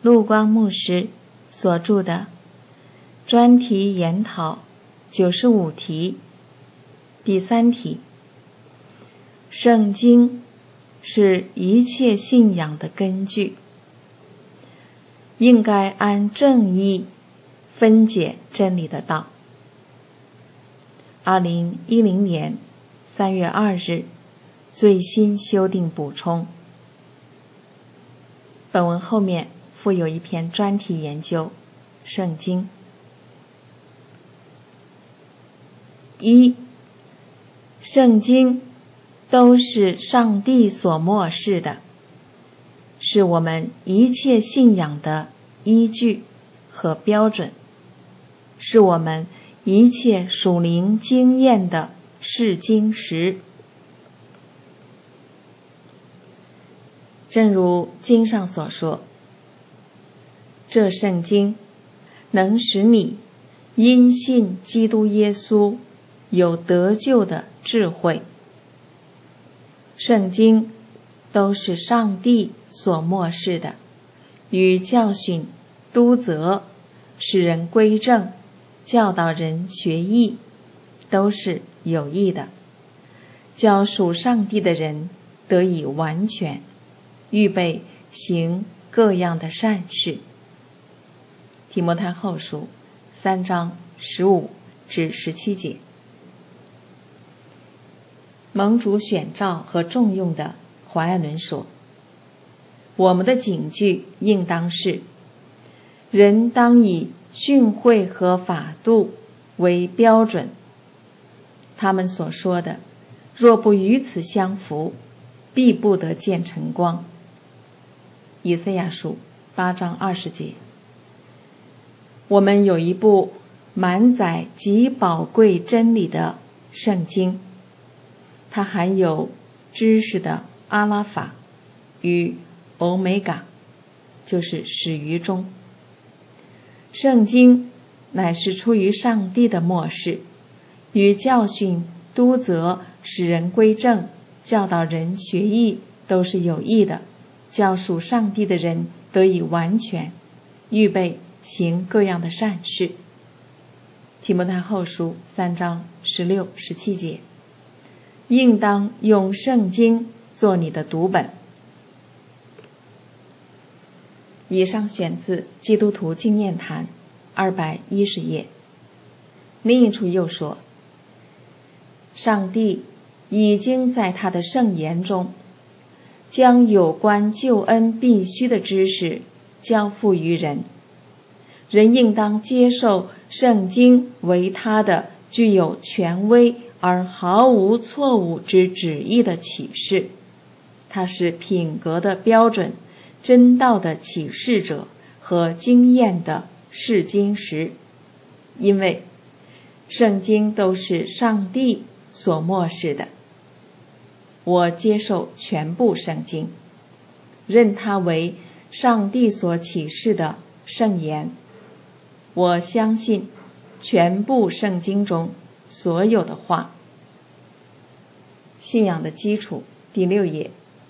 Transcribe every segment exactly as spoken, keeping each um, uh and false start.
陆光牧师所著的专题研讨九十五题，第三题：圣经是一切信仰的根据，应该按正义分解真理的道。二零一零年三月二日最新修订补充。本文后面附有一篇专题研究，圣经。一、圣经都是上帝所默示的，是我们一切信仰的依据和标准，是我们一切属灵经验的试金石。正如经上所说，这圣经能使你因信基督耶稣有得救的智慧。圣经都是上帝所默示的，与教训、督责、使人归正、教导人学义，都是有益的，叫属上帝的人得以完全，预备行各样的善事。提摩太后书三章十五至十七节。蒙主选召和重用的怀爱伦说，我们的警句应当是，人当以训诲和法度为标准，他们所说的若不与此相符，必不得见晨光。以赛亚书八章二十节。我们有一部满载极宝贵真理的圣经，它含有知识的阿拉法与欧米伽，就是始于终。圣经乃是出于上帝的默示，与教训、督责、使人归正、教导人学义都是有益的，叫属上帝的人得以完全，预备行各样的善事。提摩太后书三章十六、十七节。应当用圣经做你的读本。以上选自基督徒纪念坛二百一十页。另一处又说，上帝已经在他的圣言中将有关救恩必须的知识交付于人，人应当接受圣经为他的具有权威而毫无错误之旨意的启示，它是品格的标准、真道的启示者和经验的试金石。因为圣经都是上帝所默示的，我接受全部圣经，认它为上帝所启示的圣言。我相信全部圣经中所有的话。信仰的基础第六页。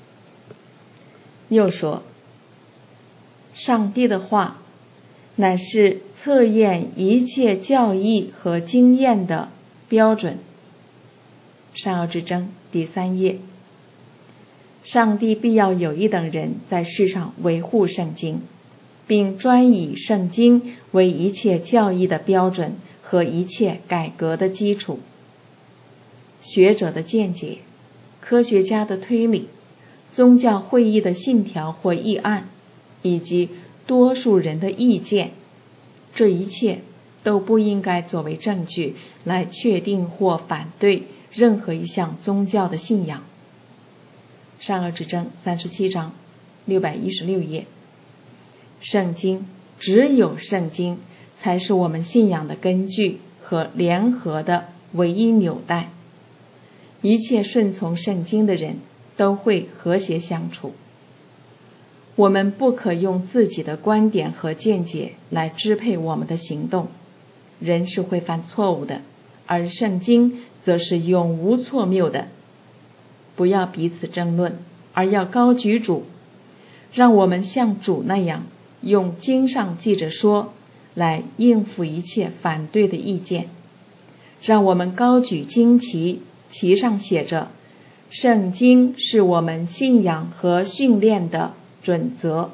又说，上帝的话乃是测验一切教义和经验的标准。善恶之争第三页。上帝必要有一等人在世上维护圣经，并专以圣经为一切教义的标准和一切改革的基础。学者的见解、科学家的推理、宗教会议的信条或议案，以及多数人的意见，这一切都不应该作为证据来确定或反对任何一项宗教的信仰。善恶之争三十七章六百一十六页。圣经，只有圣经才是我们信仰的根据和联合的唯一纽带。一切顺从圣经的人都会和谐相处。我们不可用自己的观点和见解来支配我们的行动。人是会犯错误的，而圣经则是永无错谬的。不要彼此争论，而要高举主，让我们像主那样用经上记着说来应付一切反对的意见。让我们高举经旗，旗上写着圣经是我们信仰和训练的准则。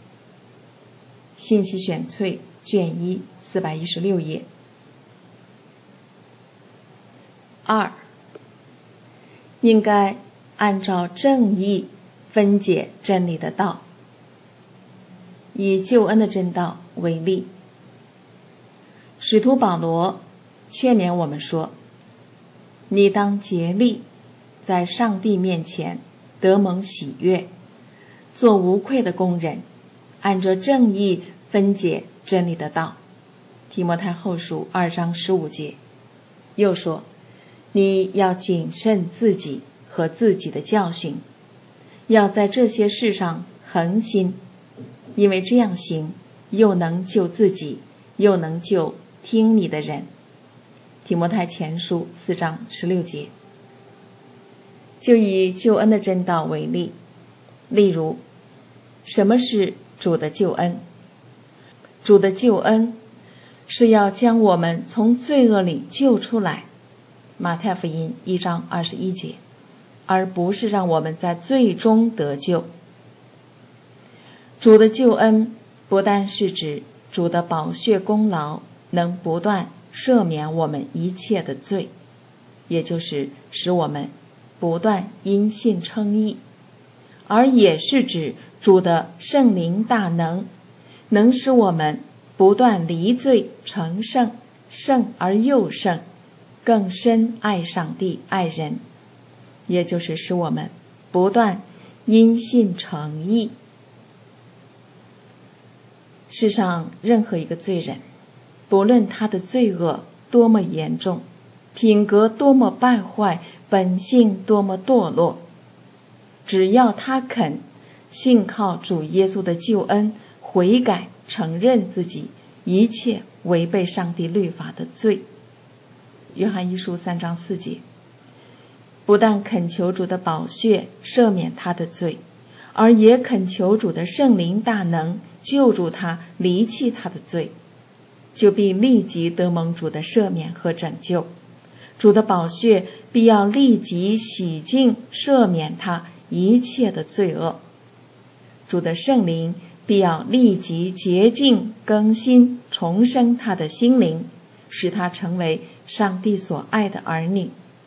信息选粹卷一四百一十六页。二，应该按照正义分解真理的道。以救恩的真道为例，使徒保罗劝勉我们说，你当竭力在上帝面前得蒙喜悦，做无愧的工人，按着正义分解真理的道。提摩太后书二章十五节。又说，你要谨慎自己和自己的教训，要在这些事上恒心，因为这样行，又能救自己，又能救听你的人。提摩太前书四章十六节。就以救恩的真道为例，例如，什么是主的救恩？主的救恩是要将我们从罪恶里救出来，马太福音一章二十一节，而不是让我们在罪中得救。主的救恩不但是指主的宝血功劳能不断赦免我们一切的罪，也就是使我们不断因信称义，而也是指主的圣灵大能，能使我们不断离罪成圣，圣而又圣，更深爱上帝爱人，也就是使我们不断因信成义。世上任何一个罪人，不论他的罪恶多么严重，品格多么败坏，本性多么堕落，只要他肯信靠主耶稣的救恩，悔改承认自己一切违背上帝律法的罪，约翰一书三章四节，不但恳求主的宝血赦免他的罪，而也恳求主的圣灵大能救助他，离弃他的罪，就必立即得蒙主的赦免和拯救。主的宝血必要立即洗净赦免他一切的罪恶，主的圣灵必要立即洁净更新重生他的心灵，使他成为上帝所爱的儿女。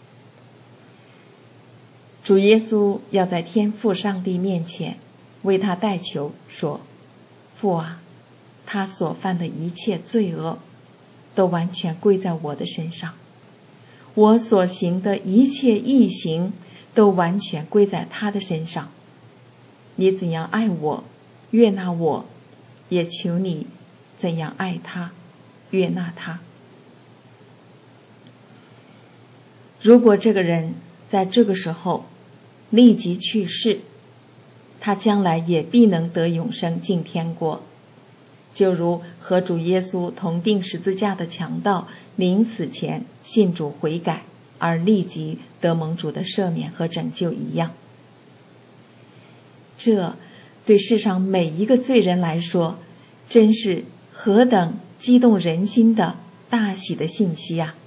主耶稣要在天父上帝面前为他代求，说，父啊，他所犯的一切罪恶都完全归在我的身上，我所行的一切义行都完全归在他的身上。你怎样爱我，悦纳我，也求你怎样爱他，悦纳他。如果这个人在这个时候立即去世，他将来也必能得永生进天国，就如和主耶稣同钉十字架的强盗临死前信主悔改，而立即得蒙主的赦免和拯救一样。这对世上每一个罪人来说，真是何等激动人心的大喜的信息啊！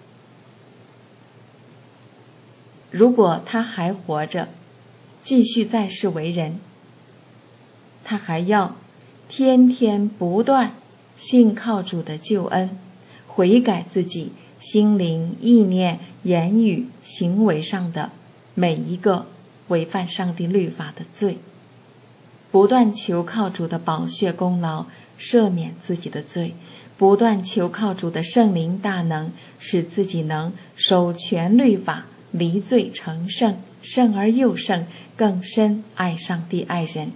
如果他还活着，继续在世为人，他还要天天不断信靠主的救恩，悔改自己心灵、意念、言语、行为上的每一个违反上帝律法的罪，不断求靠主的宝血功劳赦免自己的罪，不断求靠主的圣灵大能，使自己能守全律法，离罪成圣，圣而又圣，更深爱上帝爱人。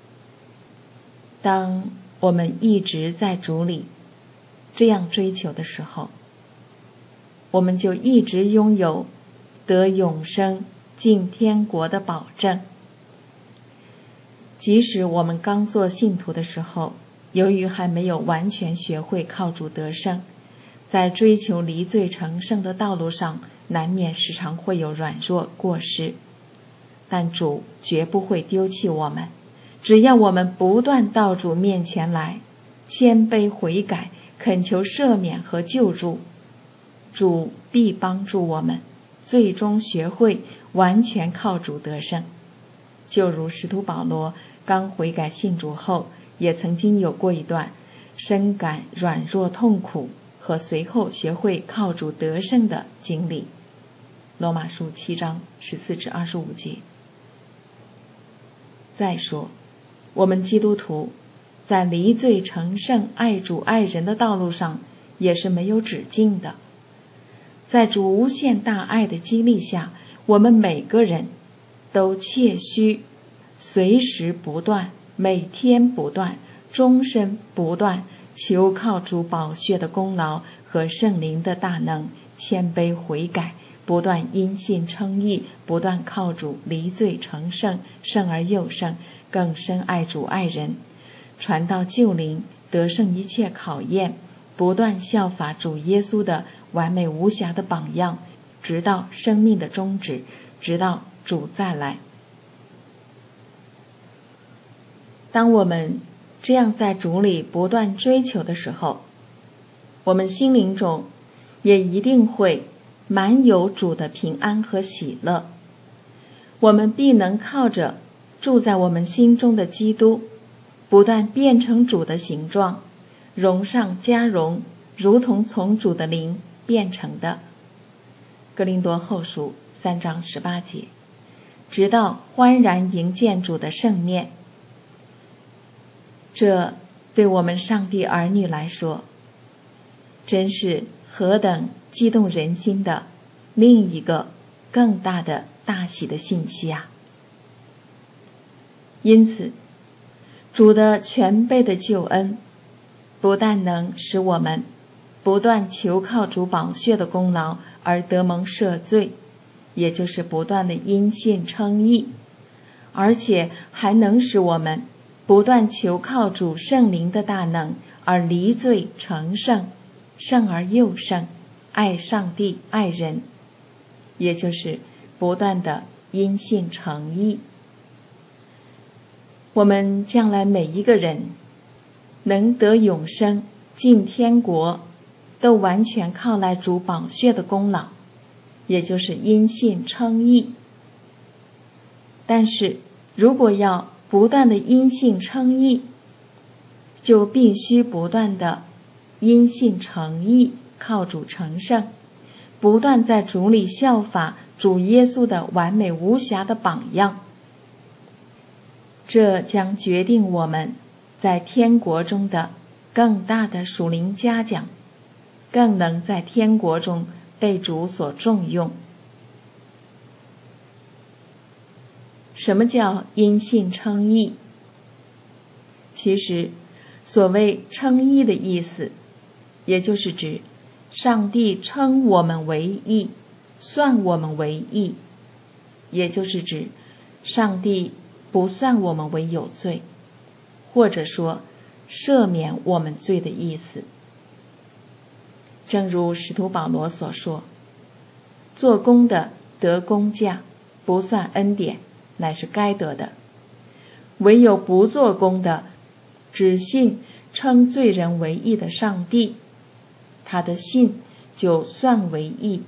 当我们一直在主里这样追求的时候，我们就一直拥有得永生进天国的保证。即使我们刚做信徒的时候，由于还没有完全学会靠主得胜，在追求离罪成圣的道路上，难免时常会有软弱过失，但主绝不会丢弃我们，只要我们不断到主面前来谦卑悔改，恳求赦免和救助，主必帮助我们最终学会完全靠主得胜。就如使徒保罗刚悔改信主后，也曾经有过一段深感软弱痛苦和随后学会靠主得胜的经历。罗马书七章十四至二十五节。再说，我们基督徒在离罪成圣、爱主爱人的道路上也是没有止境的。在主无限大爱的激励下，我们每个人都切须随时不断、每天不断、终身不断求靠主宝血的功劳和圣灵的大能，谦卑悔改，不断因信称义，不断靠主离罪成圣，圣而又圣，更深爱主爱人，传道救灵，得胜一切考验，不断效法主耶稣的完美无瑕的榜样，直到生命的终止，直到主再来。当我们这样在主里不断追求的时候，我们心灵中也一定会满有主的平安和喜乐。我们必能靠着住在我们心中的基督，不断变成主的形状，荣上加荣，如同从主的灵变成的。哥林多后书三章十八节。直到欢然迎见主的圣面。这对我们上帝儿女来说，真是何等激动人心的另一个更大的大喜的信息啊！因此，主的全备的救恩不但能使我们不断求靠主宝血的功劳而得蒙赦罪，也就是不断的因信称义，而且还能使我们不断求靠主圣灵的大能而离罪成圣，圣而又圣，爱上帝爱人，也就是不断的因信称义。我们将来每一个人能得永生进天国，都完全靠赖主宝血的功劳，也就是因信称义。但是如果要不断的因信称义，就必须不断的因信称义，靠主成圣，不断在主里效法主耶稣的完美无瑕的榜样。这将决定我们在天国中的更大的属灵嘉奖，更能在天国中被主所重用。什么叫因信称义？其实所谓称义的意思，也就是指上帝称我们为义，算我们为义，也就是指上帝不算我们为有罪，或者说赦免我们罪的意思。正如使徒保罗所说，做工的得工价，不算恩典，乃是该得的；唯有不做工的，只信称罪人为义的上帝，他的信就算为义。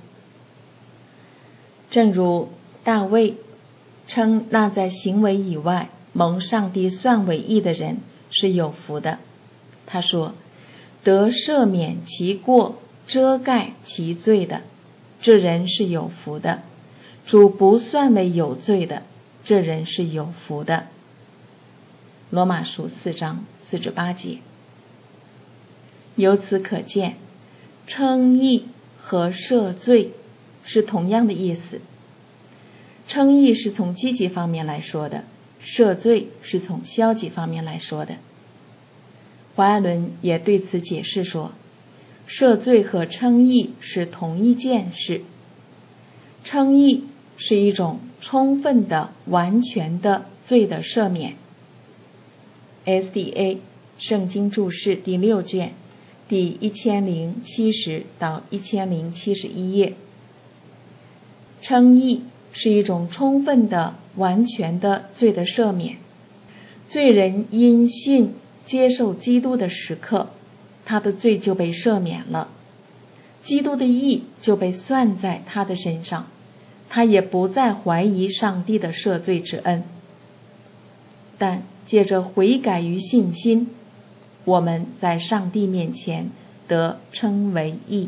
正如大卫称那在行为以外蒙上帝算为义的人是有福的，他说，得赦免其过，遮盖其罪的，这人是有福的；主不算为有罪的，这人是有福的。罗马书四章四至八节。由此可见，称义和赦罪是同样的意思。称义是从积极方面来说的，赦罪是从消极方面来说的。华爱伦也对此解释说，赦罪和称义是同一件事。称义是一种充分的、完全的罪的赦免。S D A 圣经注释第六卷第一千零七十到一千零七十一页。称义是一种充分的、完全的罪的赦免。罪人因信接受基督的时刻，他的罪就被赦免了，基督的义就被算在他的身上，他也不再怀疑上帝的赦罪之恩。但借着悔改与信心，我们在上帝面前得称为义。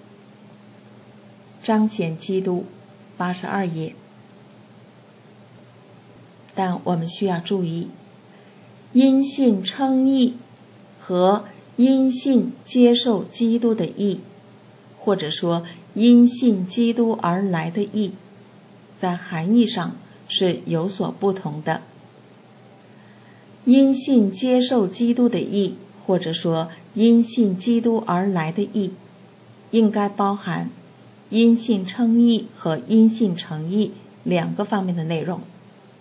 彰显基督八十二页。但我们需要注意，因信称义和因信接受基督的义，或者说因信基督而来的义，在含义上是有所不同的。因信接受基督的义，或者说因信基督而来的义，应该包含因信称义和因信成义两个方面的内容。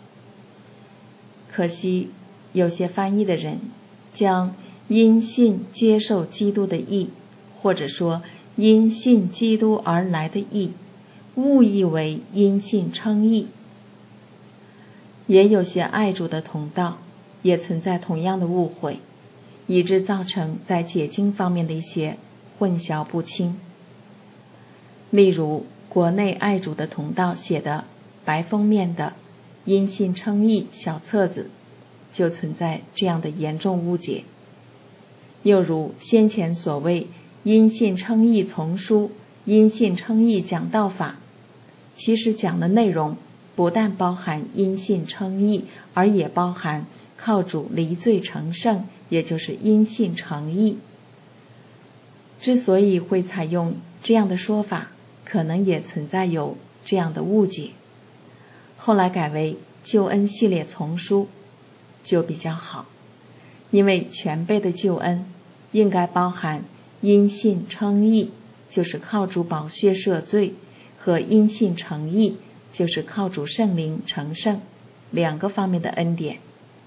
可惜有些翻译的人将因信接受基督的义，或者说因信基督而来的义，误译为因信称义。也有些爱主的同道也存在同样的误会，以致造成在解经方面的一些混淆不清。例如国内爱主的同道写的白封面的因信称义小册子，就存在这样的严重误解。又如先前所谓因信称义丛书、因信称义讲道法，其实讲的内容不但包含因信称义，而也包含靠主离罪成圣，也就是因信成义。之所以会采用这样的说法，可能也存在有这样的误解。后来改为救恩系列丛书就比较好，因为全备的救恩应该包含因信称义，就是靠主宝血赦罪，和因信成义，就是靠主圣灵成圣两个方面的恩典。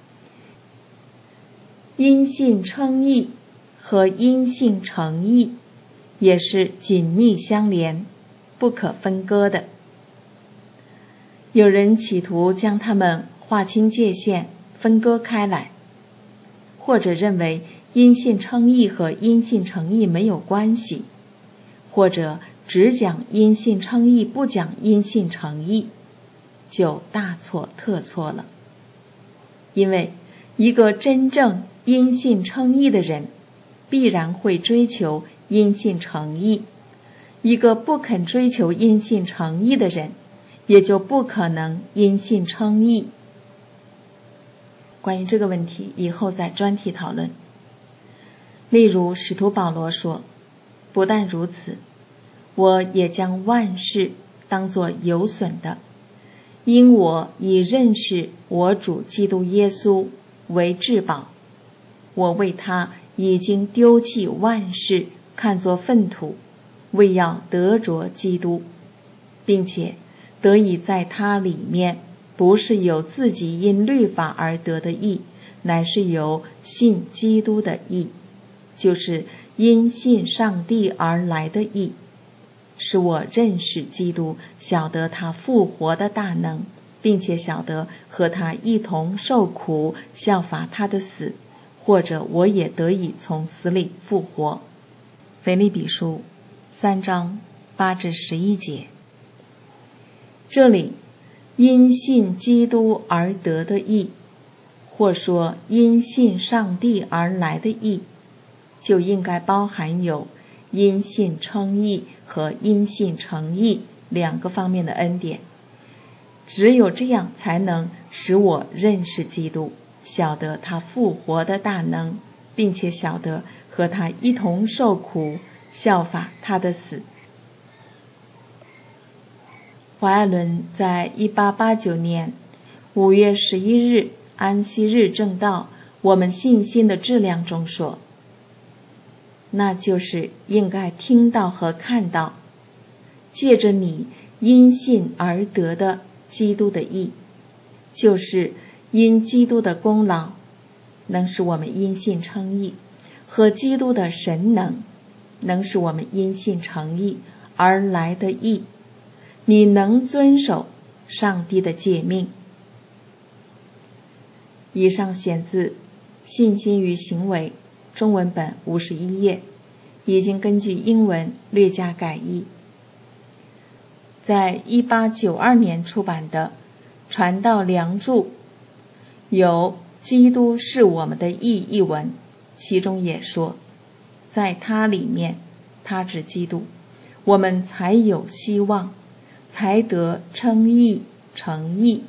因信称义和因信成义也是紧密相连，不可分割的。有人企图将它们划清界限，分割开来，或者认为因信称义和因信成义没有关系，或者只讲因信称义不讲因信成义，就大错特错了。因为一个真正因信称义的人必然会追求因信成义，一个不肯追求因信成义的人也就不可能因信称义。关于这个问题以后再专题讨论。例如使徒保罗说，不但如此，我也将万事当作有损的，因我以认识我主基督耶稣为至宝，我为他已经丢弃万事，看作粪土，为要得着基督，并且得以在他里面，不是有自己因律法而得的义，乃是由信基督的义，就是因信上帝而来的义，使我认识基督，晓得他复活的大能，并且晓得和他一同受苦，效法他的死，或者我也得以从死里复活。腓立比书三章八至十一节。这里因信基督而得的义，或说因信上帝而来的义，就应该包含有因信称义和因信成义两个方面的恩典。只有这样才能使我认识基督，晓得他复活的大能，并且晓得和他一同受苦，效法他的死。怀爱伦在一八八九年五月十一日安息日正道我们信心的质量中说，那就是应该听到和看到借着你因信而得的基督的义，就是因基督的功劳能使我们因信称义，和基督的神能能使我们因信成义而来的义，你能遵守上帝的诫命。以上选自信心与行为中文本五十一页，已经根据英文略加改译。在一八九二年出版的《传道梁祝》有基督是我们的义一文，其中也说，在他里面，他指基督，我们才有希望，才得称义成义。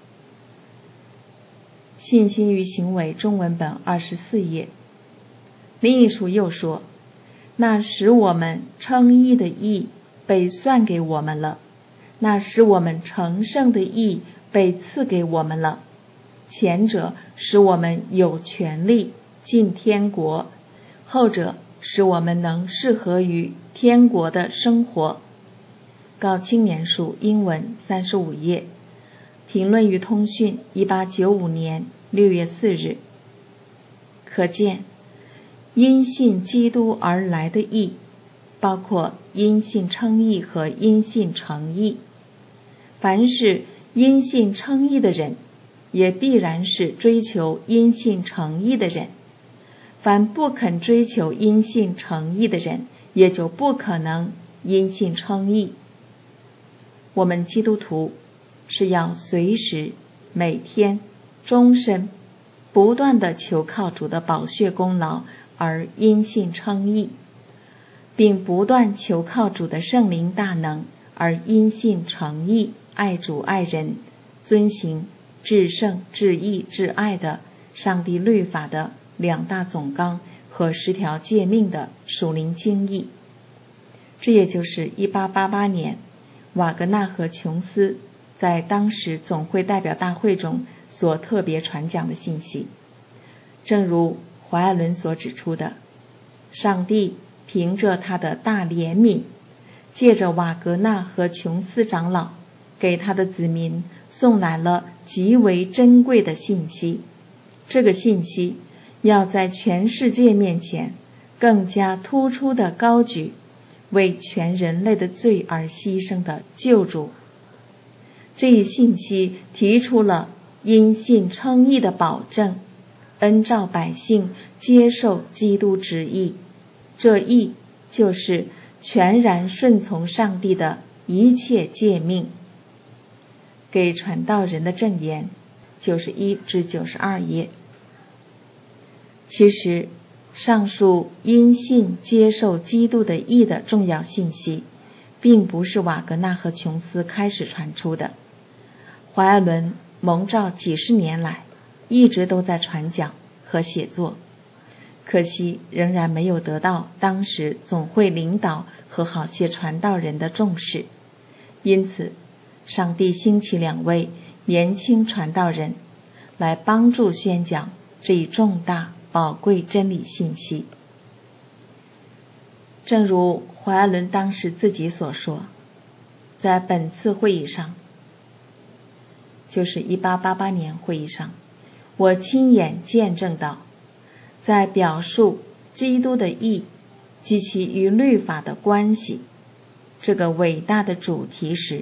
信心与行为中文本二十四页，另一处又说，那使我们称义的义被算给我们了，那使我们成圣的义被赐给我们了。前者使我们有权利进天国，后者使我们能适合于天国的生活。告青年书英文三十五页，评论与通讯一八九五年六月四日。可见因信基督而来的义，包括因信称义和因信成义。凡是因信称义的人，也必然是追求因信成义的人。凡不肯追求因信成义的人，也就不可能因信称义。我们基督徒是要随时、每天、终身不断地求靠主的宝血功劳而因信称义，并不断求靠主的圣灵大能而因信成义，爱主爱人，遵行至圣至义至爱的上帝律法的两大总纲和十条诫命的属灵经义。这也就是一八八八年瓦格纳和琼斯在当时总会代表大会中所特别传讲的信息。正如怀爱伦所指出的，上帝凭着他的大怜悯，借着瓦格纳和琼斯长老给他的子民送来了极为珍贵的信息。这个信息要在全世界面前更加突出地高举为全人类的罪而牺牲的救主。这一信息提出了因信称义的保证，恩召百姓接受基督之义，这义就是全然顺从上帝的一切诫命。给传道人的证言九十一至九十二页。其实上述因信接受基督的义的重要信息，并不是瓦格纳和琼斯开始传出的。怀爱伦蒙召几十年来一直都在传讲和写作，可惜仍然没有得到当时总会领导和好些传道人的重视。因此上帝兴起两位年轻传道人来帮助宣讲这一重大宝贵真理信息。正如怀爱伦当时自己所说，在本次会议上，就是一八八八年会议上，我亲眼见证到，在表述基督的义及其与律法的关系这个伟大的主题时，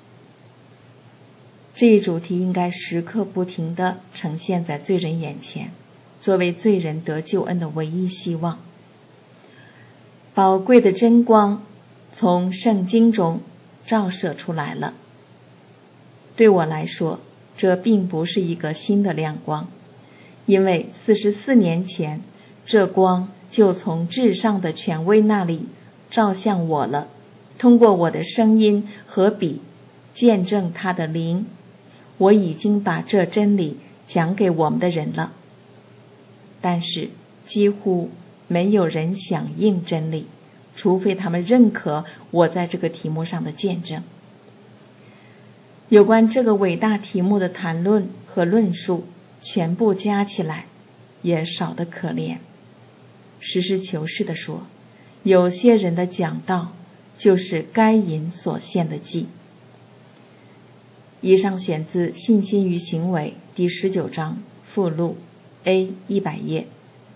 这一主题应该时刻不停地呈现在罪人眼前，作为罪人得救恩的唯一希望。宝贵的真光从圣经中照射出来了。对我来说，这并不是一个新的亮光，因为四十四年前，这光就从至上的权威那里照向我了，通过我的声音和笔见证他的灵。我已经把这真理讲给我们的人了，但是几乎没有人响应真理，除非他们认可我在这个题目上的见证。有关这个伟大题目的谈论和论述全部加起来也少得可怜。实事求是地说，有些人的讲道就是该隐所献的祭。以上选自《信心与行为》第十九章附录 A 一百页。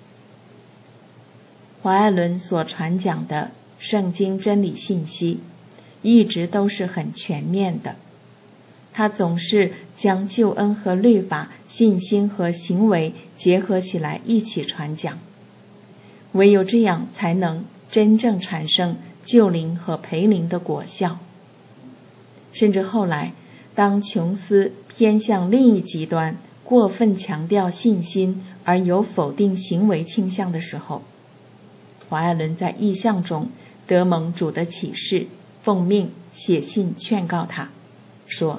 怀爱伦所传讲的圣经真理信息一直都是很全面的， 他总是将救恩和律法、信心和行为结合起来一起传讲。唯有这样才能真正产生救灵和培灵的果效。甚至后来，当琼斯偏向另一极端，过分强调信心而有否定行为倾向的时候，华爱伦在异象中得蒙主的启示，奉命写信劝告他，说：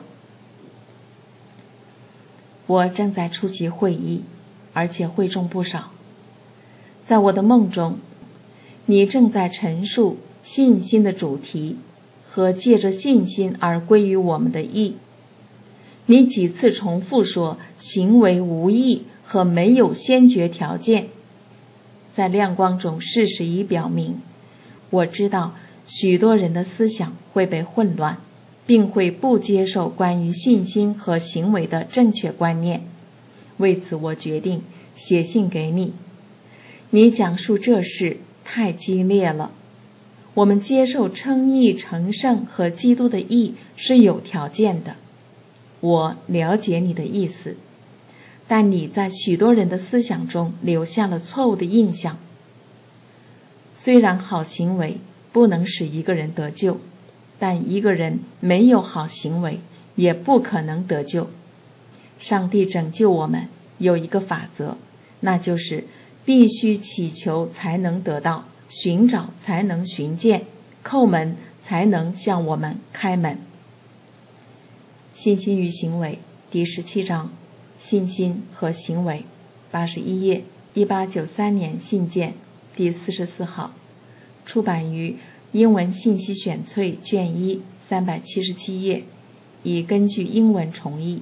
我正在出席会议，而且会众不少。在我的梦中，你正在陈述信心的主题和借着信心而归于我们的义。你几次重复说行为无益和没有先决条件。在亮光中，事实已表明，我知道许多人的思想会被混乱，并会不接受关于信心和行为的正确观念。为此，我决定写信给你。你讲述这事太激烈了。我们接受称义、成圣和基督的义是有条件的。我了解你的意思，但你在许多人的思想中留下了错误的印象。虽然好行为不能使一个人得救，但一个人没有好行为也不可能得救。上帝拯救我们有一个法则，那就是必须祈求才能得到，寻找才能寻见，叩门才能向我们开门。信心与行为第十七章，信心和行为，八十一页，一八九三年信件第四十四号，出版于英文信息选粹卷一，三百七十七页，已根据英文重译。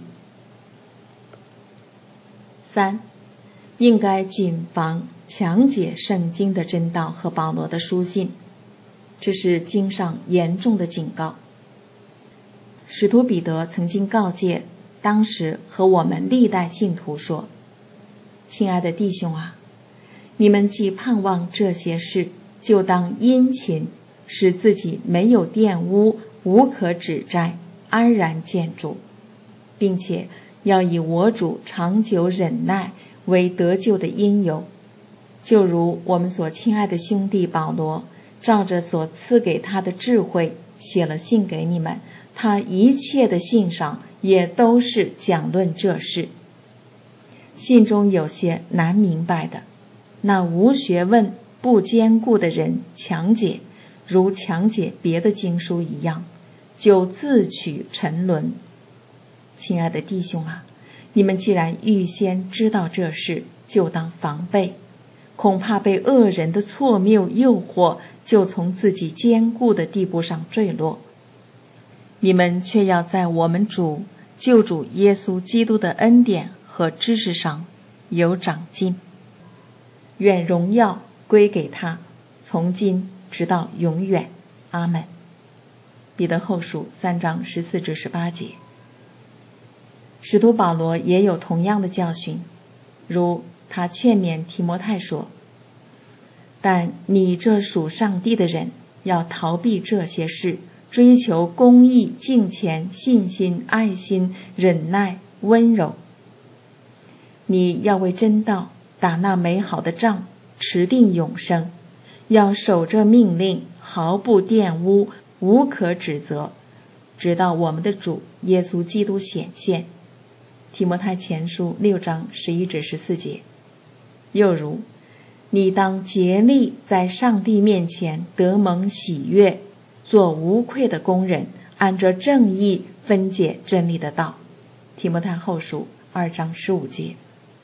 三，应该谨防强解圣经的真道和保罗的书信，这是经上严重的警告。使徒彼得曾经告诫当时和我们历代信徒说：亲爱的弟兄啊，你们既盼望这些事，就当殷勤，使自己没有玷污，无可指摘，安然见主，并且要以我主长久忍耐为得救的因由。就如我们所亲爱的兄弟保罗照着所赐给他的智慧写了信给你们，他一切的信上也都是讲论这事。信中有些难明白的，那无学问不坚固的人强解，如强解别的经书一样，就自取沉沦。亲爱的弟兄啊，你们既然预先知道这事，就当防备，恐怕被恶人的错谬诱惑，就从自己坚固的地步上坠落。你们却要在我们主救主耶稣基督的恩典和知识上有长进。愿荣耀归给他，从今直到永远。阿们。彼得后书三章十四至十八节。使徒保罗也有同样的教训，如他劝勉提摩太说：但你这属上帝的人，要逃避这些事，追求公义、敬虔、信心、爱心、忍耐、温柔。你要为真道打那美好的仗，持定永生，要守着命令，毫不玷污，无可指责，直到我们的主耶稣基督显现。提摩太前书六章十一至十四节。又如，你当竭力在上帝面前得蒙喜悦，做无愧的工人，按着正义分解真理的道。提摩太后书二章十五节。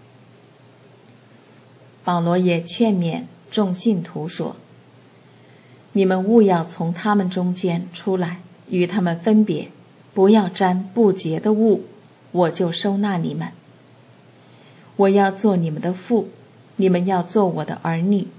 保罗也劝勉众信徒说：你们务要从他们中间出来，与他们分别，不要沾不洁的物，我就收纳你们。我要做你们的父，你们要做我的儿女。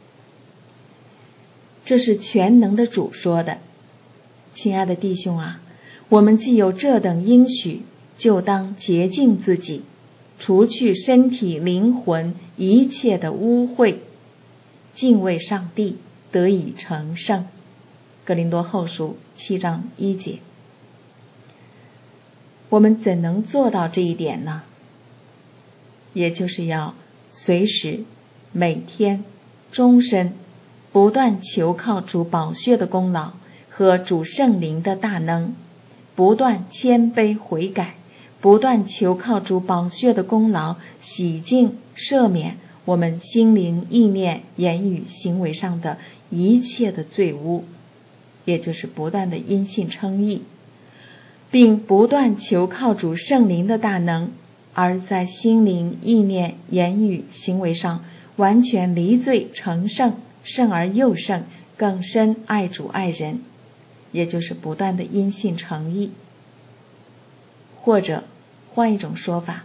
这是全能的主说的。亲爱的弟兄啊，我们既有这等应许，就当洁净自己，除去身体灵魂一切的污秽，敬畏上帝，得以成圣。哥林多后书七章一节。 我们怎能做到这一点呢？也就是要随时、每天、终身不断求靠主宝血的功劳和主圣灵的大能，不断谦卑悔改，不断求靠主宝血的功劳洗净赦免我们心灵意念言语行为上的一切的罪污，也就是不断的因信称义，并不断求靠主圣灵的大能，而在心灵意念言语行为上完全离罪成圣，圣而又圣，更深爱主爱人，也就是不断的因信称义。或者换一种说法，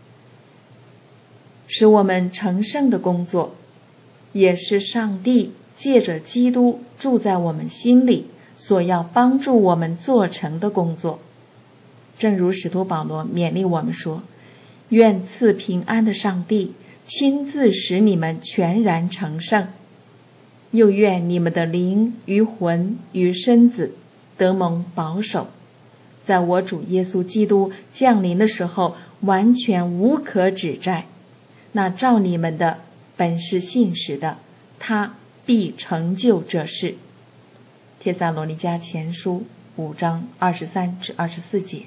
使我们成圣的工作，也是上帝借着基督住在我们心里所要帮助我们做成的工作。正如使徒保罗勉励我们说，愿赐平安的上帝亲自使你们全然成圣，又愿你们的灵与魂与身子得蒙保守，在我主耶稣基督降临的时候完全无可指摘。那照你们的本是信实的，他必成就这事。帖撒罗尼迦前书五章二十三至二十四节。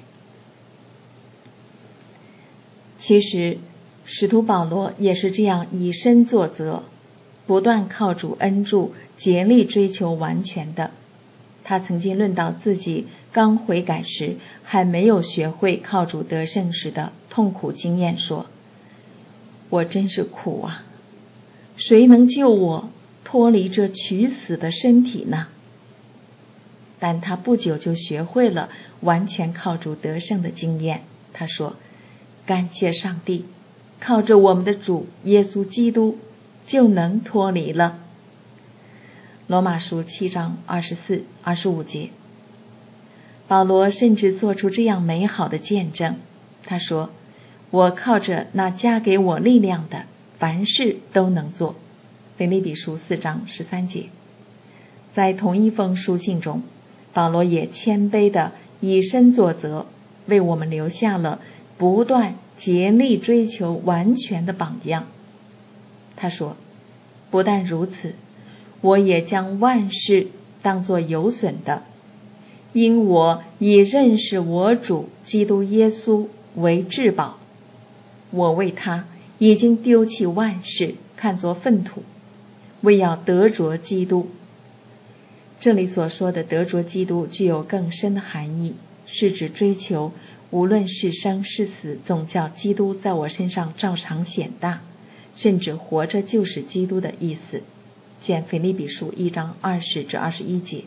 其实使徒保罗也是这样以身作则，不断靠主恩助，竭力追求完全的。他曾经论到自己刚悔改时还没有学会靠主得胜时的痛苦经验，说，我真是苦啊，谁能救我脱离这取死的身体呢？但他不久就学会了完全靠主得胜的经验。他说，感谢上帝，靠着我们的主耶稣基督就能脱离了。罗马书七章二十四、二十五节。保罗甚至做出这样美好的见证，他说，我靠着那加给我力量的，凡事都能做。腓立比书四章十三节。在同一封书信中，保罗也谦卑地以身作则，为我们留下了不断竭力追求完全的榜样。他说，不但如此，我也将万事当作有损的，因我以认识我主基督耶稣为至宝。我为他已经丢弃万事，看作粪土，为要得着基督。这里所说的得着基督具有更深的含义，是指追求无论是生是死，总叫基督在我身上照常显大，甚至活着就是基督的意思。见腓立比书一章二十至二十一节。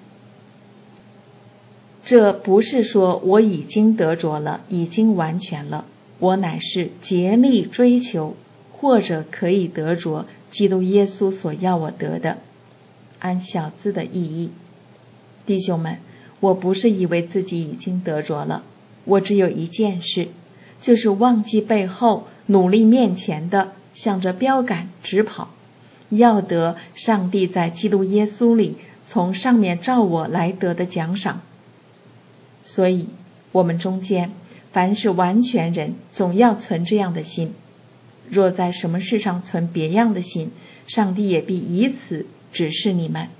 这不是说我已经得着了，已经完全了，我乃是竭力追求，或者可以得着基督耶稣所要我得的。按小字的意义，弟兄们，我不是以为自己已经得着了，我只有一件事，就是忘记背后，努力面前的，向着标杆直跑，要得上帝在基督耶稣里从上面照我来得的奖赏。所以我们中间凡是完全人，总要存这样的心。若在什么事上存别样的心，上帝也必以此指示你们。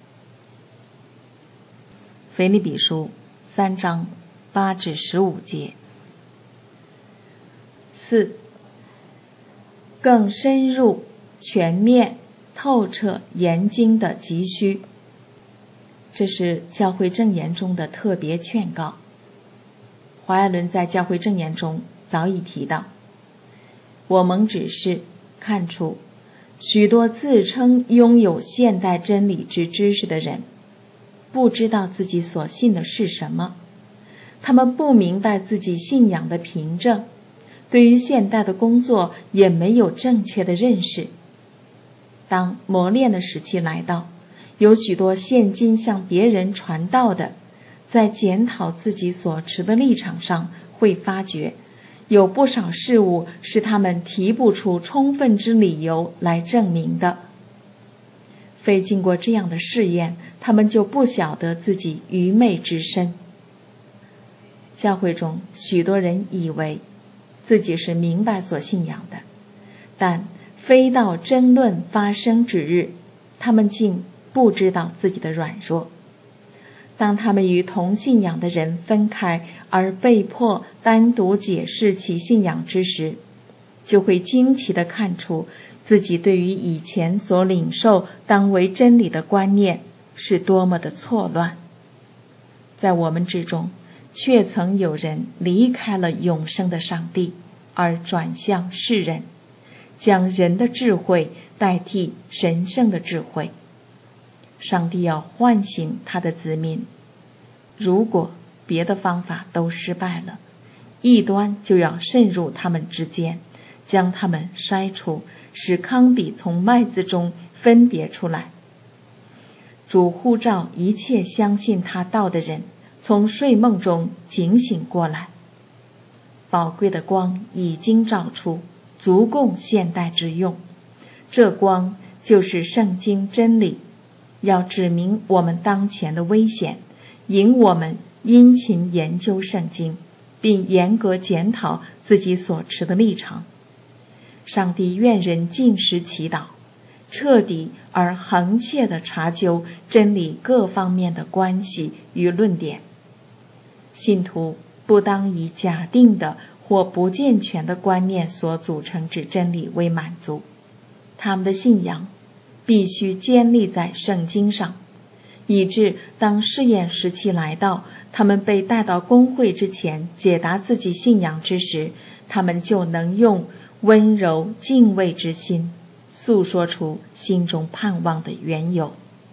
腓立比书三章八至十五节。四，更深入、全面、透彻研经的急需，这是教会证言中的特别劝告。华爱伦在教会证言中早已提到，我蒙指示看出许多自称拥有现代真理之知识的人，不知道自己所信的是什么，他们不明白自己信仰的凭证，对于现代的工作也没有正确的认识。当磨练的时期来到，有许多现今向别人传道的，在检讨自己所持的立场上，会发觉有不少事物是他们提不出充分之理由来证明的。非经过这样的试验，他们就不晓得自己愚昧之深。 教会中许多人以为自己是明白所信仰的，但非到争论发生之日，他们竟不知道自己的软弱。当他们与同信仰的人分开，而被迫单独解释其信仰之时，就会惊奇地看出自己对于以前所领受当为真理的观念是多么的错乱。在我们之中，却曾有人离开了永生的上帝，而转向世人，将人的智慧代替神圣的智慧。上帝要唤醒他的子民，如果别的方法都失败了，异端就要渗入他们之间，将他们筛除，使糠秕从麦子中分别出来。主呼召一切相信他道的人从睡梦中警醒过来，宝贵的光已经照出，足供现代之用。这光就是圣经真理，要指明我们当前的危险，引我们殷勤研究圣经，并严格检讨自己所持的立场。上帝愿人尽实祈祷，彻底而恒切地查究真理各方面的关系与论点。信徒不当以假定的或不健全的观念所组成之真理为满足，他们的信仰必须坚立在圣经上，以致当试验时期来到，他们被带到公会之前解答自己信仰之时，他们就能用温柔敬畏之心诉说出心中盼望的缘由。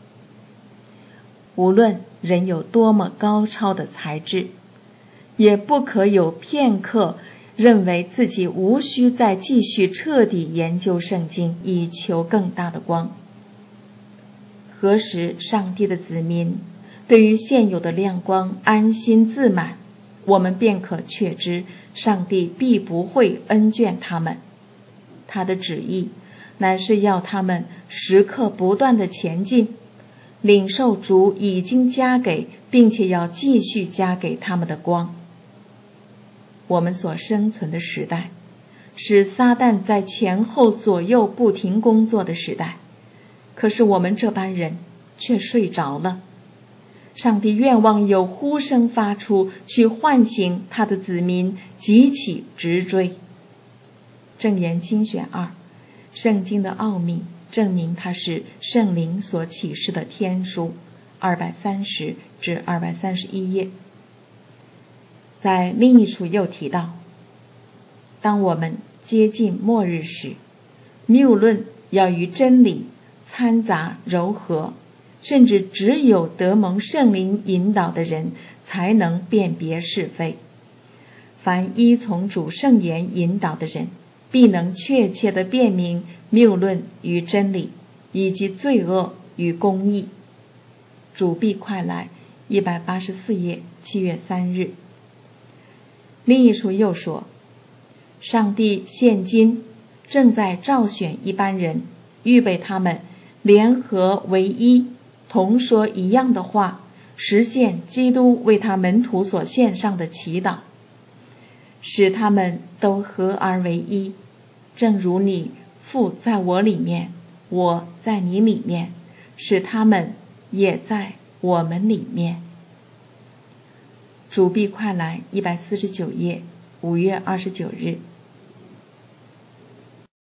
无论人有多么高超的才智，也不可有片刻认为自己无需再继续彻底研究圣经，以求更大的光。何时上帝的子民对于现有的亮光安心自满，我们便可确知上帝必不会恩眷他们。他的旨意乃是要他们时刻不断地前进，领受主已经加给并且要继续加给他们的光。我们所生存的时代是撒旦在前后左右不停工作的时代，可是我们这班人却睡着了。上帝愿望有呼声发出，去唤醒他的子民，急起直追。箴言精选二，圣经的奥秘证明它是圣灵所启示的天书，二百三十至二百三十一页。在另一处又提到，当我们接近末日时，谬论要与真理掺杂糅合，甚至只有得蒙圣灵引导的人才能辨别是非。凡依从主圣言引导的人，必能确切地辨明谬论与真理，以及罪恶与公义。主必快来，一百八十四页，七月三日。另一处又说，上帝现今正在召选一班人，预备他们联合为一，同说一样的话，实现基督为他门徒所献上的祈祷，使他们都合而为一，正如你父在我里面，我在你里面，使他们也在我们里面。主必快来，一百四十九页，五月二十九日。